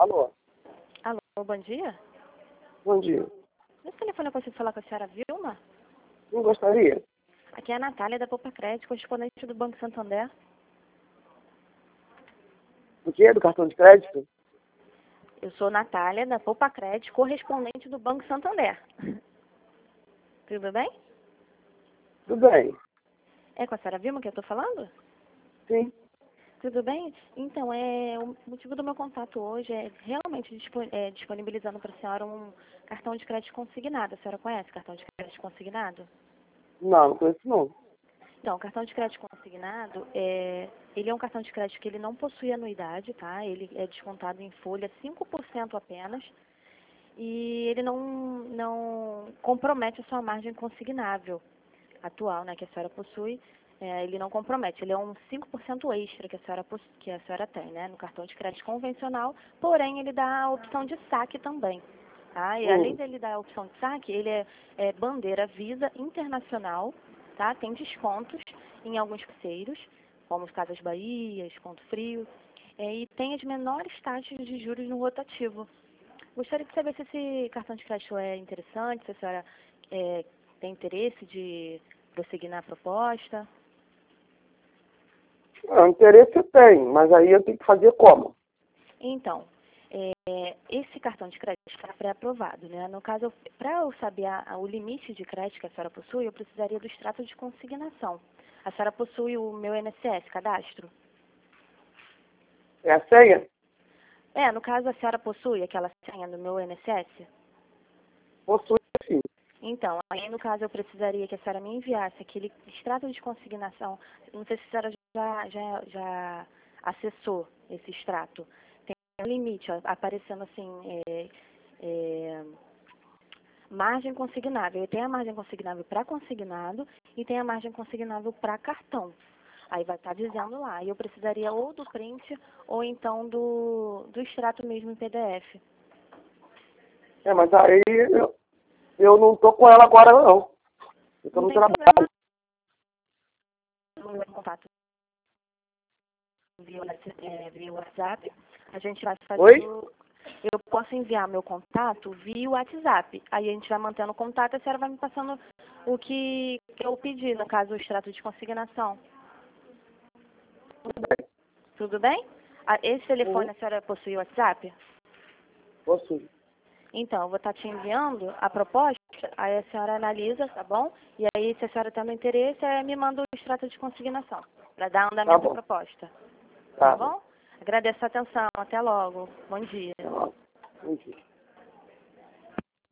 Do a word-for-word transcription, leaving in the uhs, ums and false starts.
Alô? Alô, bom dia. Bom dia. Esse telefone eu consigo falar com a senhora Vilma? Não gostaria? Aqui é a Natália da Poupa Crédito, correspondente do Banco Santander. O que é do cartão de crédito? Eu sou Natália da Poupa Crédito, correspondente do Banco Santander. Tudo bem? Tudo bem. É com a senhora Vilma que eu estou falando? Sim. Tudo bem? Então, é, o motivo do meu contato hoje é realmente dispo- é, disponibilizando para a senhora um cartão de crédito consignado. A senhora conhece cartão de crédito consignado? Não, não conheço não. Então, o cartão de crédito consignado, é, ele é um cartão de crédito que ele não possui anuidade, tá? Ele é descontado em folha cinco por cento apenas e ele não, não compromete a sua margem consignável atual, né, que a senhora possui. É, ele não compromete, ele é um cinco por cento extra que a, senhora, possu- que a senhora tem, né, no cartão de crédito convencional, porém ele dá a opção de saque também. Tá? E além Hum. dele dar a opção de saque, ele é, é bandeira Visa Internacional, tá? Tem descontos em alguns parceiros, como os Casas Bahia, Ponto Frio, é, e tem as menores taxas de juros no rotativo. Gostaria de saber se esse cartão de crédito é interessante, se a senhora é, tem interesse de prosseguir na proposta. Ah, interesse eu tenho, mas aí eu tenho que fazer como? Então, é, esse cartão de crédito está pré-aprovado, né? No caso, para eu saber a- a- o limite de crédito que a senhora possui, eu precisaria do extrato de consignação. A senhora possui o meu I N S S, cadastro? É a senha? É, no caso, a senhora possui aquela senha do meu I N S S? Possui sim. Então, aí no caso eu precisaria que a senhora me enviasse aquele extrato de consignação. Não sei se a senhora já, já, já acessou esse extrato. Tem um limite, ó, aparecendo assim, é, é, margem consignável. E tem a margem consignável para consignado e tem a margem consignável para cartão. Aí vai estar dizendo lá. E eu precisaria ou do print ou então do, do extrato mesmo em P D F. É, mas aí eu, eu não tô com ela agora não. Eu tô Não no tem trabalho. problema. No meu contato via, é, via WhatsApp, a gente vai Oi? fazendo. Eu posso enviar meu contato via WhatsApp. Aí a gente vai mantendo o contato e a senhora vai me passando o que eu pedi, no caso, o extrato de consignação. Tudo bem? Ah, esse telefone Uhum. a senhora possui WhatsApp? Possui. Então, eu vou estar te enviando a proposta, aí a senhora analisa, tá bom? E aí, se a senhora tendo interesse, aí me manda o extrato de consignação, para dar Tá andamento à bom. proposta. Tá Tá bom. bom? Agradeço a atenção. Até logo. Bom dia. Tá bom. Bom dia.